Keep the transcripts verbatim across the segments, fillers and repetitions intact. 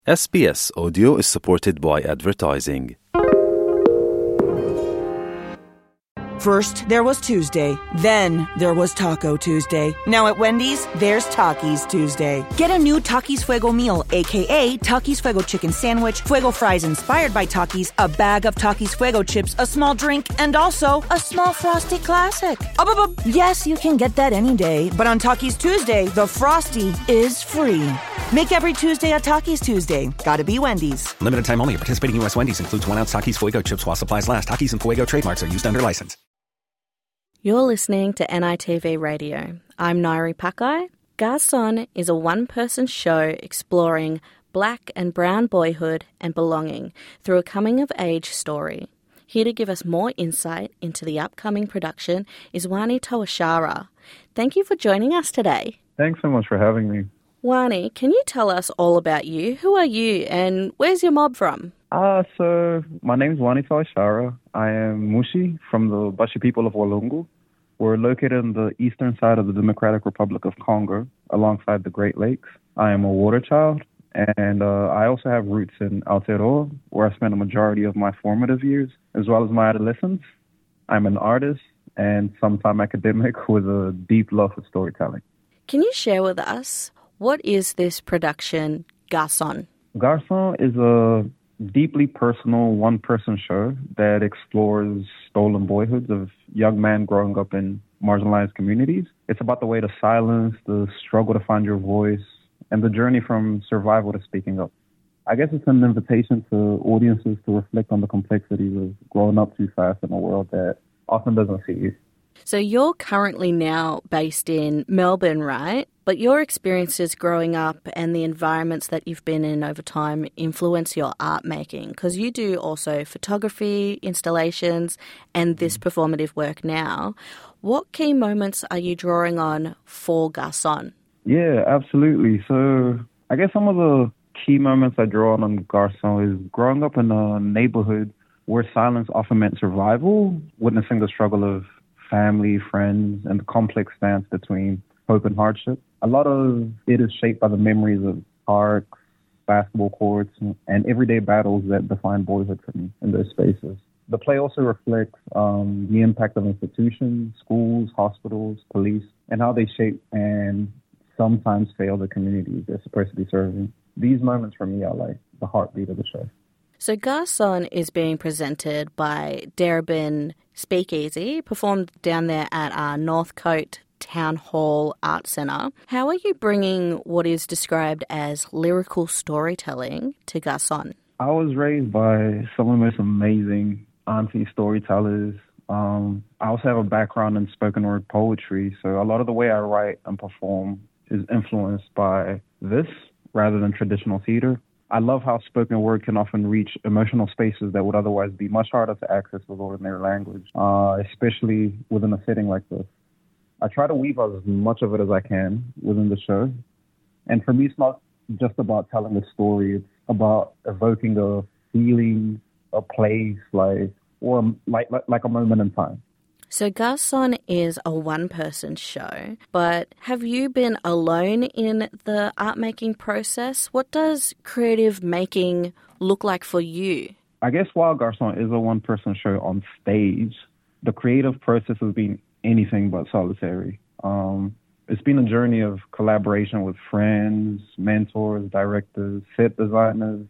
S B S Audio is supported by advertising. First, there was Tuesday. Then, there was Taco Tuesday. Now at Wendy's, there's Takis Tuesday. Get a new Takis Fuego meal, a k a. Takis Fuego chicken sandwich, Fuego fries inspired by Takis, a bag of Takis Fuego chips, a small drink, and also a small Frosty Classic. Up, up, up. Yes, you can get that any day, but on Takis Tuesday, the Frosty is free. Make every Tuesday a Takis Tuesday. Gotta be Wendy's. Limited time only. Participating U S Wendy's includes one ounce Takis Fuego chips while supplies last. Takis and Fuego trademarks are used under license. You're listening to N I T V Radio. I'm Nairi Pakai. Garçon is a one-person show exploring black and brown boyhood and belonging through a coming-of-age story. Here to give us more insight into the upcoming production is Wani Tawashara. Thank you for joining us today. Thanks so much for having me. Wani, can you tell us all about you? Who are you and where's your mob from? Uh, so my name is Wani Tawashara. I am Mushi from the Bashi people of Walungu. We're located on the eastern side of the Democratic Republic of Congo, alongside the Great Lakes. I am a water child, and uh, I also have roots in Aotearoa, where I spent a majority of my formative years, as well as my adolescence. I'm an artist and sometime academic with a deep love for storytelling. Can you share with us, what is this production, Garçon? Garçon is a deeply personal one-person show that explores stolen boyhoods of young men growing up in marginalized communities. It's about the weight of silence, the struggle to find your voice, and the journey from survival to speaking up. I guess it's an invitation to audiences to reflect on the complexities of growing up too fast in a world that often doesn't see you. So you're currently now based in Melbourne, right? But your experiences growing up and the environments that you've been in over time influence your art making, because you do also photography, installations, and this performative work now. What key moments are you drawing on for Garçon? Yeah, absolutely. So I guess some of the key moments I draw on on Garçon is growing up in a neighborhood where silence often meant survival, witnessing the struggle of family, friends, and the complex dance between hope and hardship. A lot of it is shaped by the memories of parks, basketball courts, and everyday battles that define boyhood for me in those spaces. The play also reflects um, the impact of institutions, schools, hospitals, police, and how they shape and sometimes fail the communities they're supposed to be serving. These moments for me are like the heartbeat of the show. So Garçon is being presented by Darebin Speakeasy, performed down there at our Northcote Town Hall Art Centre. How are you bringing what is described as lyrical storytelling to Garçon? I was raised by some of the most amazing auntie storytellers. Um, I also have a background in spoken word poetry, so a lot of the way I write and perform is influenced by this rather than traditional theatre. I love how spoken word can often reach emotional spaces that would otherwise be much harder to access with ordinary language, uh, especially within a setting like this. I try to weave as much of it as I can within the show. And for me, it's not just about telling a story. It's about evoking a feeling, a place, like or like like, like a moment in time. So Garçon is a one-person show, but have you been alone in the art-making process? What does creative making look like for you? I guess while Garçon is a one-person show on stage, the creative process has been anything but solitary. Um, it's been a journey of collaboration with friends, mentors, directors, set designers,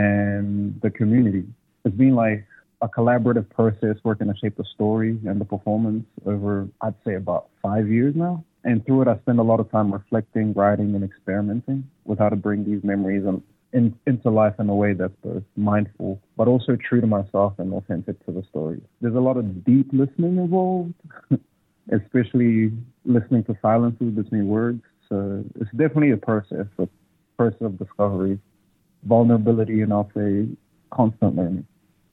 and the community. It's been like a collaborative process working to shape the story and the performance over, I'd say, about five years now. And through it, I spend a lot of time reflecting, writing, and experimenting with how to bring these memories in, in, into life in a way that's both mindful, but also true to myself and authentic to the story. There's a lot of deep listening involved, especially listening to silences between words. So it's definitely a process, a process of discovery, vulnerability, and I'll say constant learning.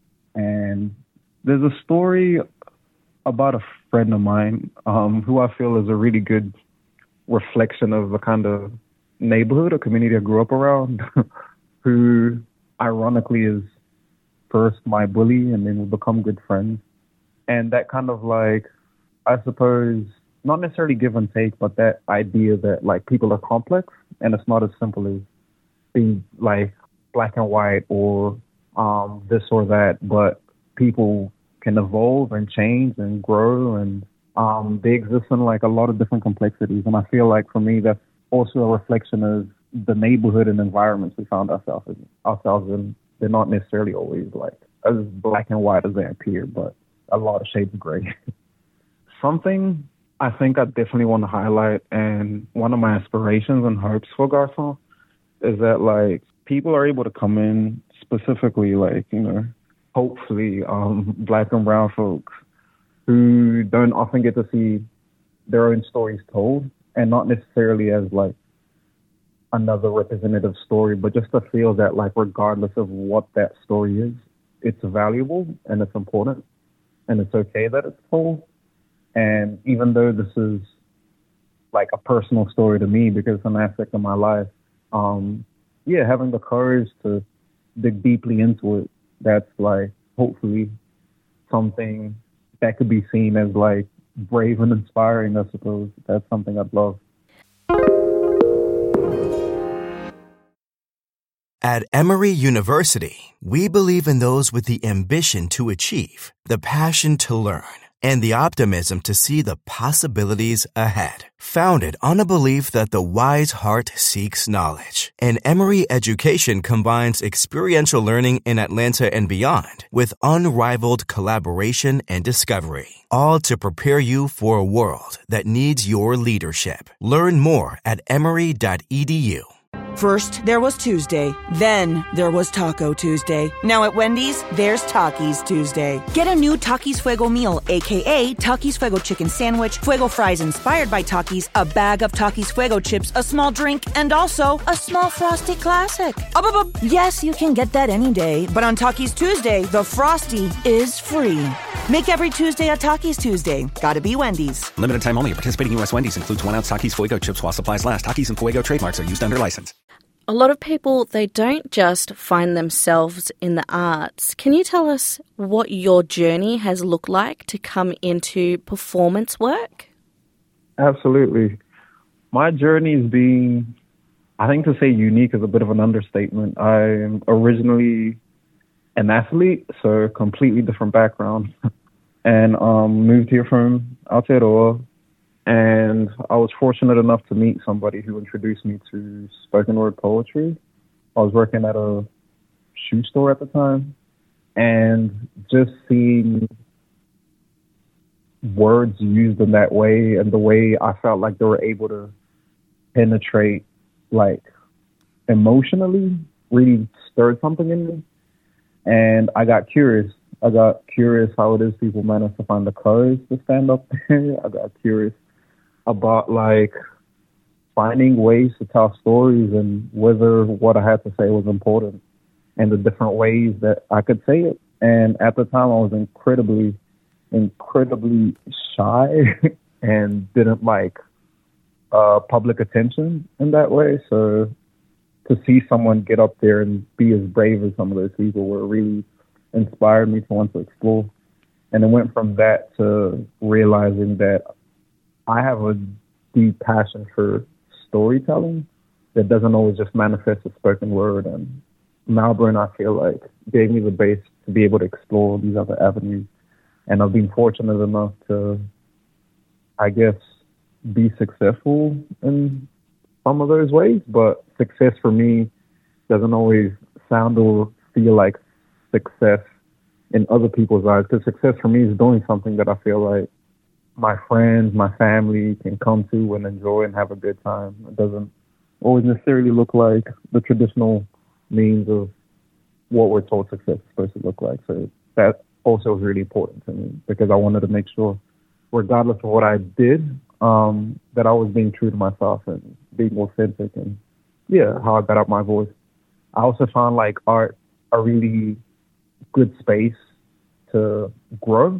And there's a story about a friend of mine um, who I feel is a really good reflection of the kind of neighborhood or community I grew up around, who ironically is first my bully and then we become good friends. And that kind of like, I suppose, not necessarily give and take, but that idea that like people are complex and it's not as simple as being like black and white or um, this or that, but people can evolve and change and grow, and um, they exist in like a lot of different complexities. And I feel like for me, that's also a reflection of the neighborhood and environments we found ourselves in. Ourselves in. They're not necessarily always like as black and white as they appear, but a lot of shades of gray. Something I think I definitely want to highlight, and one of my aspirations and hopes for Garçon, is that like people are able to come in, specifically like, you know, hopefully um, black and brown folks who don't often get to see their own stories told, and not necessarily as like another representative story, but just to feel that like regardless of what that story is, it's valuable and it's important and it's okay that it's told. And even though this is like a personal story to me because it's an aspect of my life, um, yeah, having the courage to dig deeply into it, that's like hopefully something that could be seen as like brave and inspiring, I suppose. That's something I'd love. At Emory University, we believe in those with the ambition to achieve, the passion to learn, and the optimism to see the possibilities ahead. Founded on a belief that the wise heart seeks knowledge, and Emory education combines experiential learning in Atlanta and beyond with unrivaled collaboration and discovery, all to prepare you for a world that needs your leadership. Learn more at emory dot e d u. First, there was Tuesday. Then, there was Taco Tuesday. Now at Wendy's, there's Takis Tuesday. Get a new Takis Fuego meal, a k a. Takis Fuego chicken sandwich, Fuego fries inspired by Takis, a bag of Takis Fuego chips, a small drink, and also a small Frosty Classic. Up, up, up. Yes, you can get that any day, but on Takis Tuesday, the Frosty is free. Make every Tuesday a Takis Tuesday. Gotta be Wendy's. Limited time only. Participating U S Wendy's includes one ounce Takis Fuego chips while supplies last. Takis and Fuego trademarks are used under license. A lot of people, they don't just find themselves in the arts. Can you tell us what your journey has looked like to come into performance work? Absolutely. My journey has been, I think to say unique is a bit of an understatement. I'm originally an athlete, so completely different background, and um, moved here from Aotearoa. And I was fortunate enough to meet somebody who introduced me to spoken word poetry. I was working at a shoe store at the time, and just seeing words used in that way and the way I felt like they were able to penetrate, like, emotionally, really stirred something in me. And I got curious. I got curious how it is people manage to find the courage to stand up there. I got curious about like finding ways to tell stories and whether what I had to say was important and the different ways that I could say it. And at the time I was incredibly, incredibly shy and didn't like uh, public attention in that way. So to see someone get up there and be as brave as some of those people were really inspired me to want to explore. And it went from that to realizing that I have a deep passion for storytelling that doesn't always just manifest as spoken word. And Melbourne, I feel like, gave me the base to be able to explore these other avenues. And I've been fortunate enough to, I guess, be successful in some of those ways. But success for me doesn't always sound or feel like success in other people's eyes. Because success for me is doing something that I feel like my friends, my family can come to and enjoy and have a good time. It doesn't always necessarily look like the traditional means of what we're told success is supposed to look like. So that also was really important to me because I wanted to make sure, regardless of what I did, um, that I was being true to myself and being authentic and, yeah, how I got out my voice. I also found like art a really good space to grow.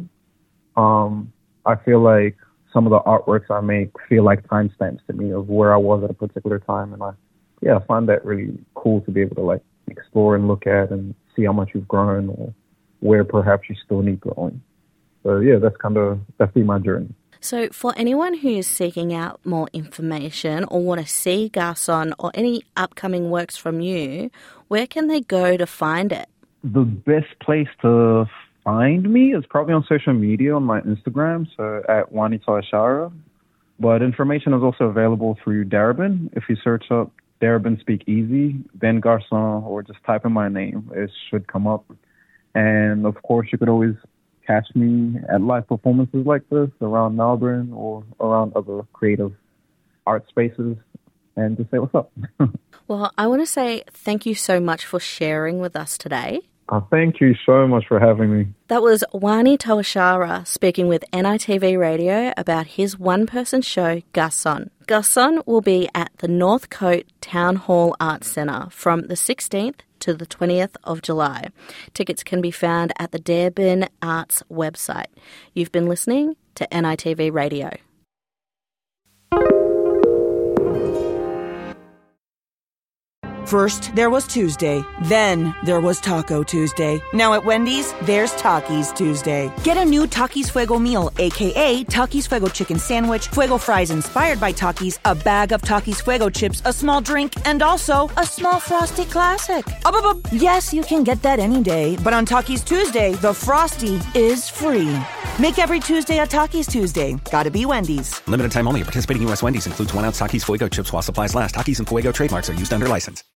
Um, I feel like some of the artworks I make feel like timestamps to me of where I was at a particular time. And I, yeah, I find that really cool to be able to like explore and look at and see how much you've grown or where perhaps you still need growing. So yeah, that's kind of, that's been my journey. So for anyone who is seeking out more information or want to see Garçon or any upcoming works from you, where can they go to find it? The best place to find me is probably on social media, on my Instagram, so at Wani Tawashara. But information is also available through Darabin. If you search up Darabin Speak Easy, Ben Garçon, or just type in my name, it should come up. And of course, you could always catch me at live performances like this around Melbourne or around other creative art spaces and just say what's up. Well, I want to say thank you so much for sharing with us today. Uh, thank you so much for having me. That was Wani Tawashara speaking with N I T V Radio about his one-person show, Garçon. Garçon will be at the Northcote Town Hall Arts Centre from the sixteenth to the twentieth of July. Tickets can be found at the Darabin Arts website. You've been listening to N I T V Radio. First, there was Tuesday. Then, there was Taco Tuesday. Now at Wendy's, there's Takis Tuesday. Get a new Takis Fuego meal, aka Takis Fuego chicken sandwich, Fuego fries inspired by Takis, a bag of Takis Fuego chips, a small drink, and also a small Frosty Classic. Up, up, up. Yes, you can get that any day, but on Takis Tuesday, the Frosty is free. Make every Tuesday a Takis Tuesday. Gotta be Wendy's. Limited time only. Participating U S Wendy's includes one ounce Takis Fuego chips while supplies last. Takis and Fuego trademarks are used under license.